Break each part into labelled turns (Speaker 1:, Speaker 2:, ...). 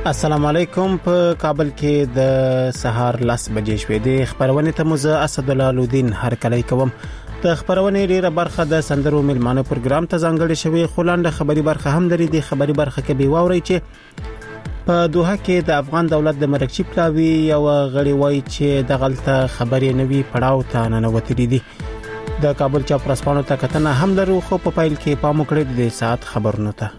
Speaker 1: السلام علیکم. په کابل کې د سهار 10 بجې شوې د خبرونه ته مو زه اسد الله لودین هرکلی کوم. د خبرونه ډیره برخه د سندرو ملمانو پروګرام ته ځانګړې شوی، خلاند خبري برخه هم لري. د خبري برخه کې به واوري چې په دوحه کې د افغان دولت د مرکزی پلاوی یو غړي وایي چې د غلطه خبرې نوي پړاو ته ننوتلي دي. د کابل چا پرسپانو ته کتنه هم لرو، خو په پایل کې پام وکړئ د ساعت خبرونو ته.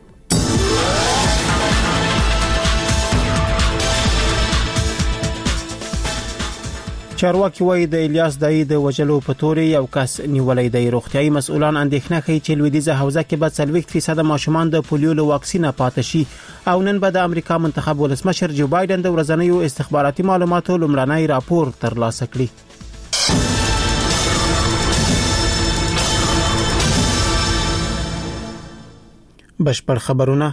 Speaker 1: چارواکي وایي د الیاس دای د وجلو په تورې یو کس نیولې دی. روغتيایي مسؤلان اندېښنه کوي چې لویدیځه حوزه کې به 30% ماشومان د پولیو له واکسینه پاتې شي. او نن به د امریکا منتخب ولسمشر جو بایدن د ورځنیو استخباراتي معلوماتو لومړنی راپور ترلاسه کړي. بشپړ خبرونه.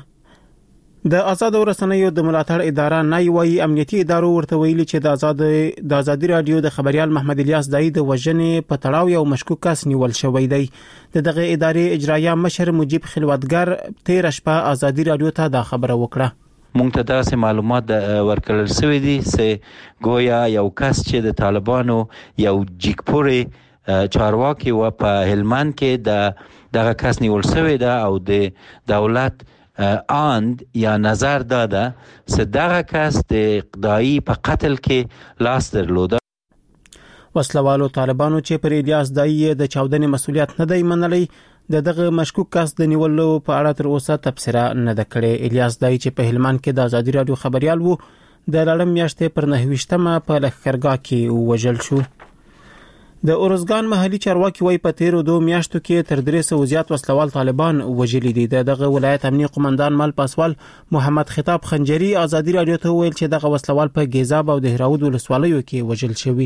Speaker 1: د آزاد رسنیو د ملاتړ اداره نای وایي امنیتي ادارو ورته ویلي چې د آزادي رادیو د خبريال محمد الیاس دای د وژنې په تړاو یو مشکوک کس نیول شوی دی. دغه ادارې اجرایه مشر مجيب خلوتګر 13 شپه آزادي رادیو ته دا خبره وکړه.
Speaker 2: مونږ ته داسې معلومات ورکړل شوی دي چې گویا یو کس چې د طالبانو یو جګپوري چارواکي و په هلمند کې دغه کس نیول شوی ده او د دولت آند یا نظر داده چې دغه کس د اقدایی په قتل کې لاس درلوده.
Speaker 1: وسلوالو طالبانو چې پر الیاس دای د چاودنې مسولیت نه دی منلی، دغه مشکوک کس د نیولو په اړه تر اوسه تبصره نه ده کړې. الیاس دای چې په هلمند کې د آزادي رادیو خبريال وو، د لړم میاشتې پر 29مه په لښکرګاه کې وژل شو. د اورزګان محلي چارواکي وایي په 13 میاشتو کې تر 300 زیات وسلوال طالبان وژلي دي. دغه ولایت امنیه قومندان مل پاسوال محمد خطاب خنجری آزادي رادیو ته ویل چې دغه وسلوال په ګیزاب او د هراود ولسوالیو کې وژل شوی.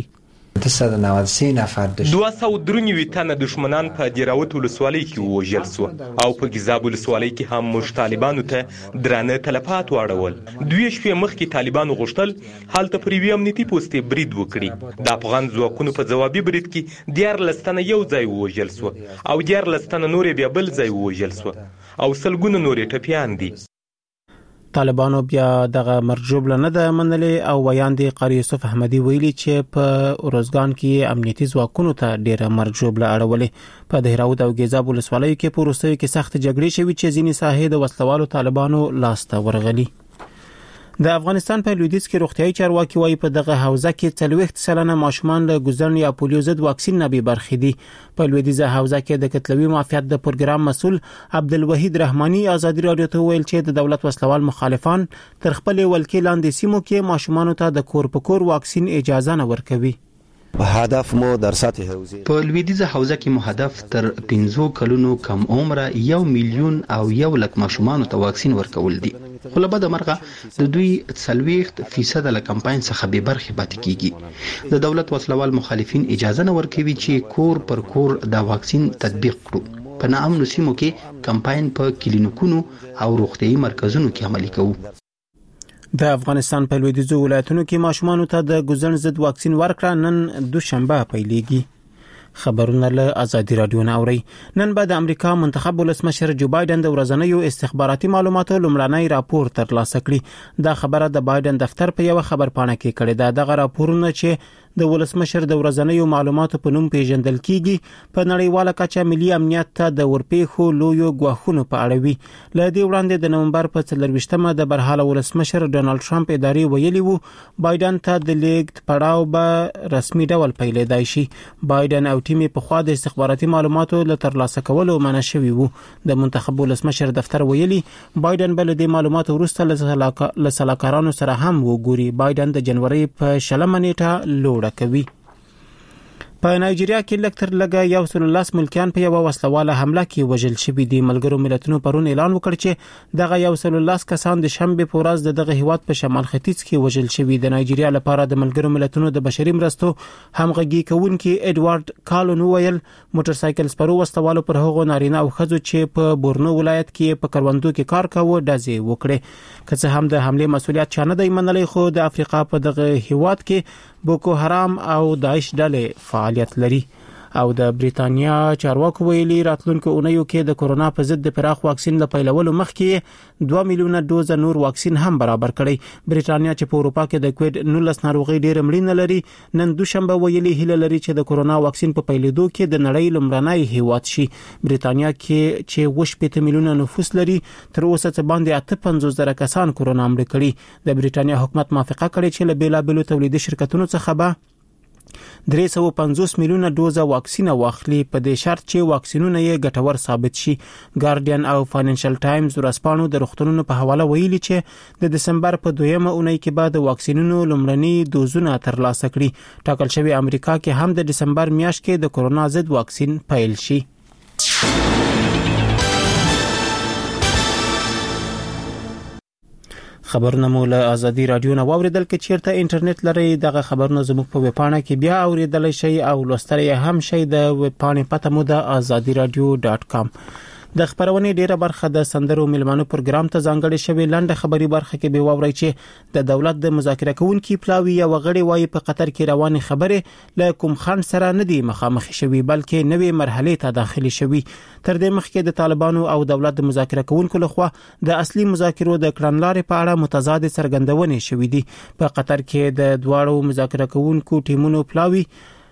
Speaker 3: 293 نفر
Speaker 4: 293 تنه دشمنان په دیراوت ولسوالۍ کې وژل شو او په ګیزاب ولسوالۍ کې هم مش طالبانو ته درانه تلفات واړول. دوی شپې مخکې طالبانو غوښتل هلته پر وی امنیتي پوسټ برید وکړي. د افغان ځواکونو په ځوابي برید کې 14 تنه یو ځای وژل شو او 14 تنه نور بیا بل ځای وژل شو او سلګونه نور ټپيان دي.
Speaker 1: طالبانو بیا دغه مرجوب نه ده منلي او ویاندې قاری یوسف احمدی ویلي چې په اورزګان کې امنیتي ځواکونو ته ډیره مرجوب اړولې. په دهراود او ګیزاب ولسوالیو کې په روسیې کې سخت جګړې شوې چې ځینې ساحې د وسلوالو طالبانو لاس ته ورغلي. د افغانستان په لویدیځ کې روغتيایي چارواکي وایي په دغه حوزه کې 40% ماشومان له ګزن یا پولیو ضد واکسین نه به برخې دي. په لویدیځه حوزه کې د کتلوي معافیت د پروګرام مسول عبدالوحید رحماني آزادي رادیو ته ویل چې د دولت وسلوال مخالفان تر خپل ولکې لاندې سیمو کې ماشومان ته د کور په کور واکسین اجازه نه ورکوي.
Speaker 5: هدف مو در سطح حوزه
Speaker 6: په لویدیځه حوزه کې مو هدف تر 15 کلونو کم عمره 1 میلیون او 1 لک ماشومان ته واکسین ورکول دي. خو له بده مرغه د دوی 40% له کمپاین څخه به برخه پاتې کیږي. د دولت وسلوال مخالفین اجازه نه ورکوي چې کور پر کور د واکسین تطبیق کړو. په ناامنو سیمو کې کمپاین په کلینیکونو او روغتيایي مرکزونو کې عملي کوي.
Speaker 1: د افغانستان په لویدیځو ولایتونو کې ماشومان ته د ګزن ضد واکسین ورکړه نن دوشنبه پیلېږي. خبرونه له آزادي رادیو نه اوري. نن به د امریکا منتخب ولسمشر جو بایدن د ورځنیو استخباراتي معلوماتو لومړنی راپور ترلاسه کړي. دا خبره د بایدن دفتر په یو خبرپاڼه کې کړې ده. دغه راپورونه چې د ولسمشر د ورځنیو معلوماتو په نوم پیژندل کیږي په نړیواله کچه ملي امنیت ته د ورپېښو لویو غواخونو په اړه وي. ل دې وړاندې د نومبر په 24مه د برحاله ولسمشر ډونالد ټرمپ ادارې ویلي وو بایدن ته د لیګ پړاو به رسمي ډول پیلېدای شي. بایدن او ټیم په خوا د استخباراتي معلوماتو له ترلاسه کولو منع شوی وو. د منتخب ولسمشر دفتر ویلي بایدن بل د معلوماتو وروسته له سلاکارانو سره هم وګوري. بایدن د جنوري په 20 نیټه لوړ کوي. په نایجیریا کې لکتر لګا 110 ملکیان په یو وسلواله حمله کې وژل شوي دي. ملګرو ملتونو پرون اعلان وکړ چې دغه 110 کسان د شنبه په ورځ دغه هیواد په شمال ختیځ کې وژل شوي. د نایجیریا لپاره د ملګرو ملتونو د بشري مرستو همغږي کوونکي ایډوارډ کالون ویل موټر سایکل سپرو وسلوالو پر هغو نارینه او ښځو چې په بورنو ولایت کې په کروندو کې کار کاوه ډزې وکړي. که څه هم د حمله مسولیت چا نه دی منلی، خو د افریقا په دغه هیواد کې بوکو حرام او داعش ډلې فعالیت لري. او د بریتانیا چارواکو ویلي راتلونکو اونیو کې د کورونا په ضد د پراخ واکسین له پیلولو مخکې 2 میلیونه دوز نور واکسین هم برابر کړي. بریتانیا چې په اروپا کې د کووډ 19 ناروغي ډېر مړینه لري نن دوشنبه ویلي هیله لري چې د کورونا واکسین په پیلېدو کې د نړۍ لومړنی هیواد شي. بریتانیا کې چې 8 میلیونه نفوس لري تر اوسه څه باندې 58,000 کسان کورونا مړ کړي. د بریتانیا حکومت موافقه کړې چې له بیلابېلو تولیدي شرکتونو څخه به 350 میلیونه دوزه واکسین واخلي په دې شرط چې واکسینونه یې ګټور ثابت شي. ګارډین او فاینانشل ټایمز ورځپاڼو د روغتونونو په حواله ویلي چې د دسمبر په 2مه اونۍ کې بعد واکسینونو لومړني دوزونه ترلاسه کړي. ټاکل شوی امریکا کې هم د دسمبر میاشت کې د کورونا ضد واکسین پیل شي. خبرونه مو له ازادي رادیو نه واوریدل. کې چیرته انټرنیټ لري دغه خبرونه زموږ په ویبپاڼه کې بیا اوریدل شي او لوستل هم شي. د ویبپاڼې پته مو د azadiradio.com. د خبرونې ډیره برخه د سندرو ملمانو پروګرام ته ځانګړې شوی. لنډه خبري برخه کې به واوري چې د دولت د مذاکره کوونکو پلاوی یا وغړي وایي په قطر کې رواني خبره له کوم خنډ سره نه دی مخامخ شوی بلکې نوې مرحله ته داخلي شوی. تر دې مخکې د طالبانو او دولت د مذاکره کوونکو لخوا د اصلي مذاکرو د کړنلارې په اړه متضاد څرګندونې شوې دي. په قطر کې د دواړو مذاکره کوونکو ټیمونو پلاوی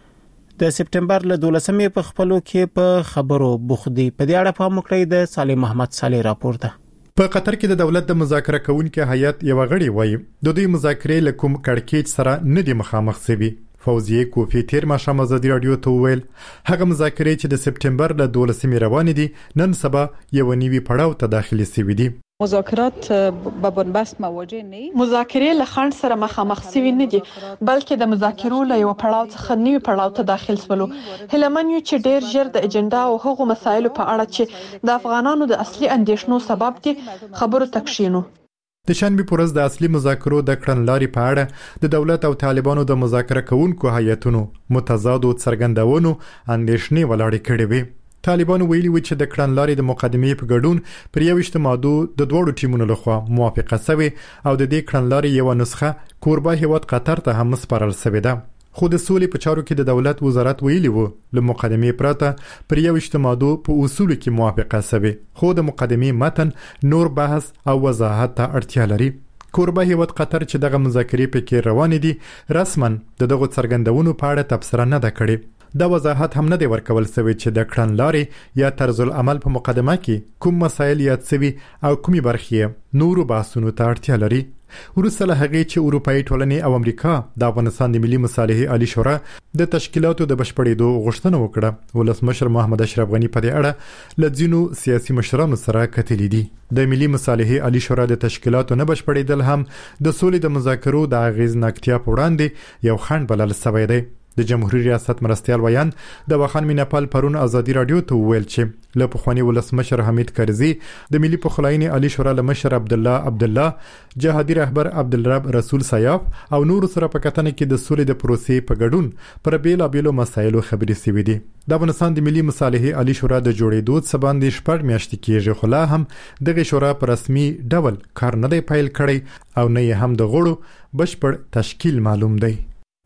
Speaker 1: د سپټمبر له 12مې په خپلو کې په خبرو بوخدي. په دې اړه په مکړې د صالح محمد صالح راپور ده.
Speaker 7: په قطر کې د دولت د مذاکره کوونکو هیئت یو غړي وایي د دوی مذاکرې له کوم کړکېچ سره نه دي مخامخ شوي. فوزیه کوفی تیر ماښام ازادي رادیو ته وویل هغه مذاکرې چې د سپټمبر له 12مې روانې دي نن سبا یو نوي پړاو ته داخلي شوي دي.
Speaker 8: مذاکرات به بنبست مواجه نه
Speaker 9: مذاکرې له خنډ سره مخامخ شوي نه دي بلکې د مذاکرو له یو پړاو څخه نوي پړاو ته داخل شولو. هلمن یو چې ډیر ژر د اجنډا او هغو مسایلو په اړه چې د افغانانو د اصلي اندیشنو سبب دي خبرو تکشینو.
Speaker 7: د شنبه پر ورځ د اصلي مذاکرو د کړنلارې په اړه د دولت او طالبانو د مذاکره کوونکو هیئتونو متضادو څرګندونو اندیشنې ولاړې کړې وي. طالبانو ویلي و چې د کړنلارې د مقدمې په ګډون پر 21 ماده د دوړو ټیمونو لخوا موافقه شوه او د دې کړنلارې یو نسخه کوربه هیواد قطر ته هم سپارل شوې ده. خو د سولې په چارو کې د دولت وزارت ویلي و له مقدمې پرته پر 21 ماده په اصول کې موافقه شوه خو د مقدمې متن نور بحث او وضاحت ته اړتیا لري. کوربه هیواد قطر چې دغه مذاکرې په کې روان دي رسماً دغه څرګندونو په اړه تبصره نه ده کړې. دا وضاحت هم نه دی ورکول شوی چې د کړنلارې یا طرز العمل په مقدمه کې کوم مسایل یاد شوي او کومي برخې نورو بحثونو ته اړتیا لري. وروسته له هغې چې اروپایي ټولنې او امریکا د افغانستان د ملي مصالحې عالی شورا د تشکیلاتو د بشپړېدو غوښتنه وکړه ولسمشر محمد اشرف غني په دې اړه له ځینو سیاسي مشرانو سره کتلي دي. د ملي مصالحې عالی شورا د تشکیلاتو نه بشپړېدل هم د سولې د مذاکرو د اغیزناکتیا په وړاندې یو خنډ بلل شوی دی. د جمهوریت ریاست مرستیال ویان د وخان مینپال پرون ازادي رادیو ته ویل چې له پخوانی ولسمشر حمید کرزي د ملي پخلاینې عالی شورا لمشر عبد الله جهادي رهبر عبدالرب رسول سیاف او نور سره په کتنه کې د سولې د پروسې په ګډون پر بیلابېلو مسایلو خبرې شوې دي. د افغانستان د ملي مصالحې عالی شورا د جوړېدو څخه باندې 4 میاشتې کېږي خو لا هم دغه شورا په رسمي ډول کار نه دی پیل کړی او نه هم د غړو بشپړ تشکیل معلوم دی.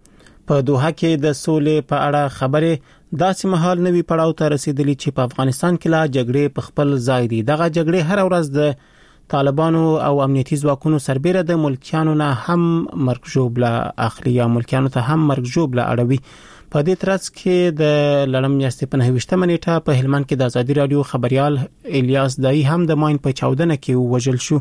Speaker 1: په دوحه کې د سولې په اړه خبرې داسې مهال نوي پړاو ته رسیدلی چې په افغانستان کې لا جګړې په خپل ځای دي. دغه جګړې هر ورځ د طالبانو او امنیتي ځواکونو سربېره د ملکیانو نه هم مرګ ژوبله اخلي یا ملکیانو ته هم مرګ ژوبله اړوي. په دې ترڅ کې د لړم میاشتې په 29 نیټه په هلمند کې د ازادي رادیو خبريال الیاس دای هم د ماین په 14 کې وژل شو.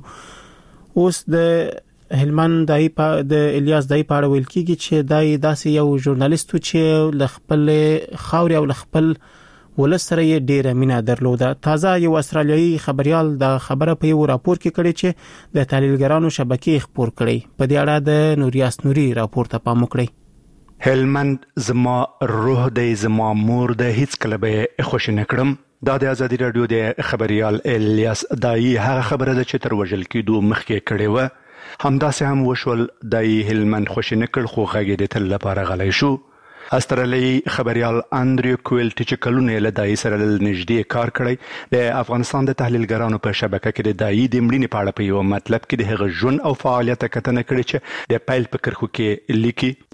Speaker 1: اوس د هلمند دای په د الیاس دای په اړه ویل کیږي چې دای داسې یو ژورنالیست چې ل خپل خاوري او ل خپل ولسره یې ډیره مینه درلوده. تازه یو استرالیایي خبريال د خبره په یو راپور کې کړی چې د تحلیلګرانو شبکې خبر کړي. په دې اړه د نوریاس نوري راپور ته پام وکړئ.
Speaker 10: هلمند زما روح دی زما مور د هیڅ کله به خوش نکړم. دا د ازادي رادیو د خبريال الیاس دای هغه خبره ده چې تر وژل کېدو مخکې کړې و. همداسې هم وشول د هلمند خوشی نکړ خو غږی د تل لپاره غلی شو. استرالیایي خبريال اندریو کویلټ چې کلونه له دای سره نږدې کار کړی د افغانستان د تحلیلګرانو په شبکه کې د دای د مړینې په اړه په یو مطلب کې د هغه ژوند او فعالیت کتنه کړې چې د پیل په کرخو کې لیکي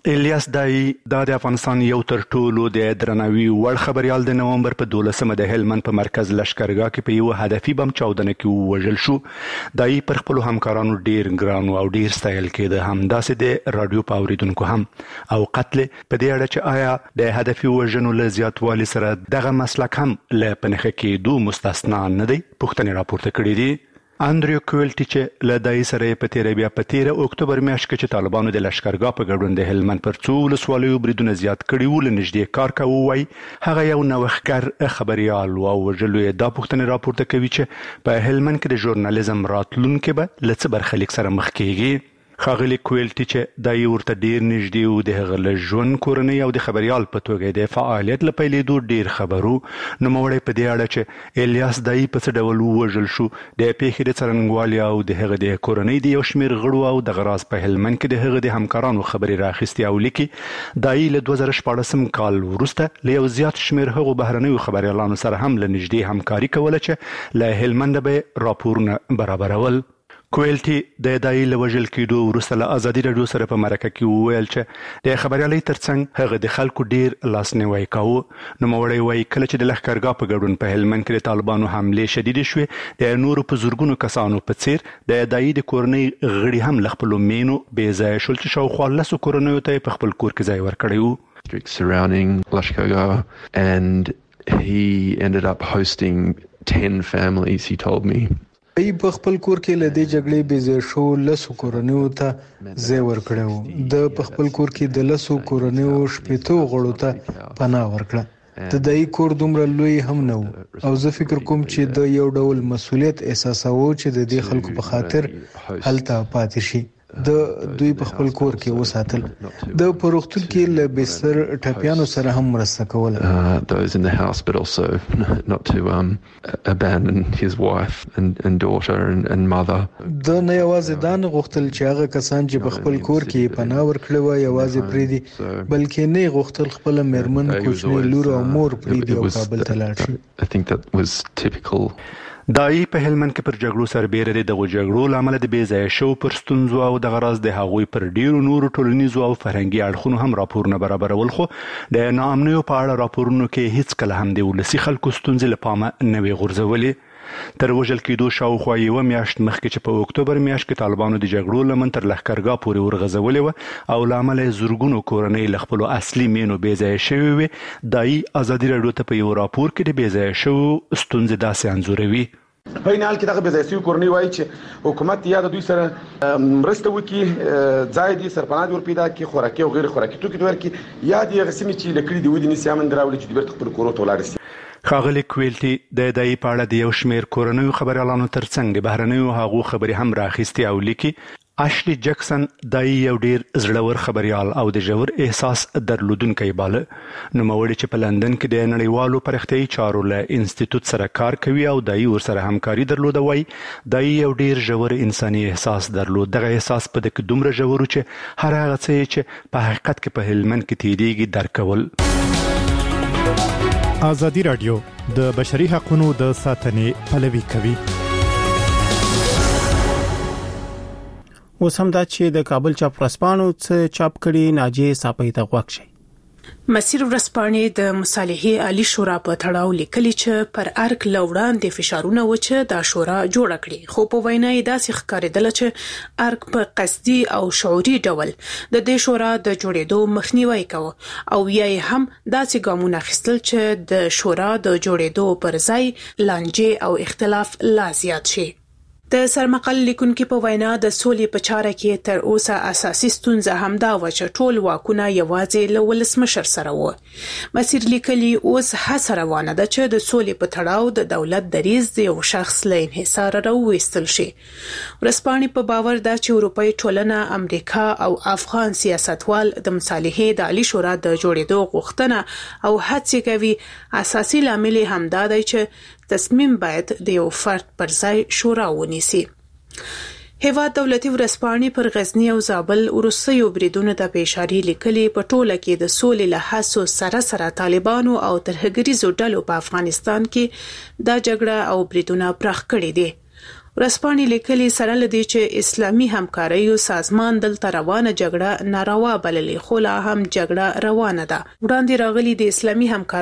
Speaker 10: الیاس دای د افغانستان یو تر ټولو د درناوي وړ خبريال د نومبر په 12مه د هلمند په مرکز لشکرګاه کې په یو هدفي بم چاودنه کې وژل شو. دای پر خپل همکارانو ډیر ګران او ډیر ستایل کېده، همداسې د رادیو پاوریدونکو هم. او قتل په دې اړه چې آیا د هدفي وژنو له زیاتوالي سره دغه مسلک هم له پنهخه کېدو مستثنا نه دی، پوښتنې راپورته کړې دي. اندریو کویلټی چې له دای سره په تیر اکتوبر میاشت کې چې طالبانو د لشکرګاه په ګډون د هلمند پر څو ولسوالیو بریدونه زیات کړي وو، له نږدې کار کوي. وای هغه یو نوښتګر خبريال او وژلو دا پوښتنه راپورته کوي چې په هلمند کې د ژورنالیزم راتلونکي به لڅ برخلیک سره مخ کیږي. خاغلی کویلټی چې دای ورته ډیر نږدې او د هغه له ژوند کورنۍ او د خبريال په توګه د فعالیت لپاره لیدو ډیر خبرو. نو موړې په دې اړه چې الیاس دای په څه ډول وژل شو، د پیښې د څرنګوالي او د هغه د کورنۍ د یو شمیر غړو او د غراز په هلمند کې د هغه د همکارانو خبري راخستي او لیکي. دای له 2014 کال وروسته له یو زیات شمیر هغو بهرنیو خبريالانو سره هم له نږدې همکاري کوله چې له هلمند به راپورونه برابرول. کویلټی د دای له وژل کېدو وروسته له ازادي رادیو سره په مرکه کې وویل چې د خبريالۍ ترڅنګ هغه د خلکو ډیر لاسنیوي کاوه. نو موړی وای کله چې د لښکرګاه په ګډون په هلمند کې د طالبانو حمله شدید شوې، د نورو په زورګونو کسانو په څیر د دای د کورنۍ غړي هم ل خپل مینو بې ځای شول چې شاوخوا 10 کورنیو ته په خپل کور کې ځای ورکړی وو.
Speaker 11: Surrounding Lashkargah, and he ended up hosting 10 families, he told me.
Speaker 12: ای په خپل کور کې له دې جګړې بې شو 10 کورنیو ته ځای ورکړو. د په خپل کور کې د 10 کورنیو 80 غړو ته پناه ورکړه. د دای کور دومره لوی هم نه و او زه فکر کوم چې د یو ډول مسؤلیت احساساوه چې د دې خلکو په خاطر هلته پاتې شي. د دوی په خپل کور کې وساتل. د پروختون کې له بستر ټپیانو سره هم مرسته کوله.
Speaker 11: Those in the house, but also not to abandon his wife and daughter and mother.
Speaker 12: د نه یوازې دا نه غوښتل چې هغه کسان چې په خپل کور کې پناه ورکړي وای یوازې پریدي، بلکې نه غوښتل خپل میرمن، کوچنی لور او مور پریدي او کابل ته لاړ شي.
Speaker 11: I think that was typical.
Speaker 10: دای په هلمند کې پر جګړو سربېره د دغه جګړو لامل د بې ځای شو پر ستونزو او د غراز د هغوی پر ډیرو نورو ټولنیزو او فرهنګي اړخونو هم راپورونه برابرول. خو د ناامنیو په اړه راپورونو کې هیڅ کله هم د ولسي خلکو ستونزې له پامه نه وي غورځولې. تر وژل کېدو شاوخوا یوه میاشت مخکې چې په اکتوبر میاشت کې طالبانو د جګړو لمن تر لښکرګاه پورې ورغځولې وه او له امله یې زرګونو کورنۍ له خپلو اصلي مینو بې ځایه شوې وې. دای ازادي راډیو ته په یو راپور کې د بې ځایه شوو ستونزې داسې انځوروي.
Speaker 13: په این حال کې دغه بې ځای شوي کورنۍ وایي چې حکومت یا د دوی سره مرسته وکړي، ځای دې سرپناه دې ورپیدا کړي، خوراکي او غیر خوراکي توکي دې ورکړي، یا دې هغه سیمې چې له کلي دې ودې نیسي امن دې راولي چې دوی بیرته خپلو کورو ته ولاړ شي.
Speaker 10: خاغلی کویلټی د دای په اړه د یو شمیر کورنیو خبريالانو ترڅنګ د بهرنیو هغو خبري هم راخستي او لیکي. اشلی جکسن دای یو ډیر زړور خبريال او د ژور احساس درلودونکی باله. نو موړي چې په لندن کې د نړیوالو پرختیايي چارو له انسټیټیوټ سره کار کوي او دای ورسره همکاري درلوده. وای دای یو ډیر ژور انساني احساس درلود. دغه احساس په دغه دومره ژور چې هر هغه څه چې په حقیقت کې په هلمند کې تیریږي درکول.
Speaker 7: ازادي راډیو د بشري حقوقو د ساتنې پلوي کوي.
Speaker 1: اوس هم دا چې د کابل چاپ ورځپاڼو څخه چاپ کړي ناجی صاحب ته غوښ شي.
Speaker 14: مسیر ورځپاڼې د مصالحې عالی شورا په تړاو لیکلي چې پر ارګ لوړاندې فشارونه و چې د شورا جوړ کړي، خو په وینا یې داسې ښکارېدل چې ارګ په قصدي او شعوري ډول د دې شورا د جوړېدو مخنیوي کوي او یا هم داسې ګامونه اخیستل چې د شورا د جوړېدو پر ځای لانجې او اختلاف لا زیات شي. د سرمقال لیکونکو په وینا د سولې په چاره کې تر اوسه اساسي ستونزه همدا و چې ټول واکونه یوازې له ولسمشر سره و. مسیر لیکلي اوس هڅه روانه ده چې د سولې په تړاو د دولت دریځ د یو شخص له انحصار راوویستل شي. ورځپاڼې په باور ده چې اروپאי ټولنه، امریکا او افغان سیاستوال د مصالحې د عالی شورا د جوړېدو غوښتنه او هڅې کوي. اساسي لامل همدا دی چې تصمیم باید د یو فرد پر ځای شورا ونیسي. هیواد دولتي ورځپاڼې پر غزنی او زابل وروستیو بریدونو ته اشاره لیکلي. په ټوله کې د سولې له هڅو سره طالبانو او ترهګریزو ډلو په افغانستان کې دا جګړه او بریدونه پراخ کړي دي. ورسپانې لیکلي سره لدی چې اسلامي همکاریو سازمان دلته روانه جګړه ناروا بللې، خو لا هم جګړه روانه ده. وړاندې راغلي د اسلامي همکارۍ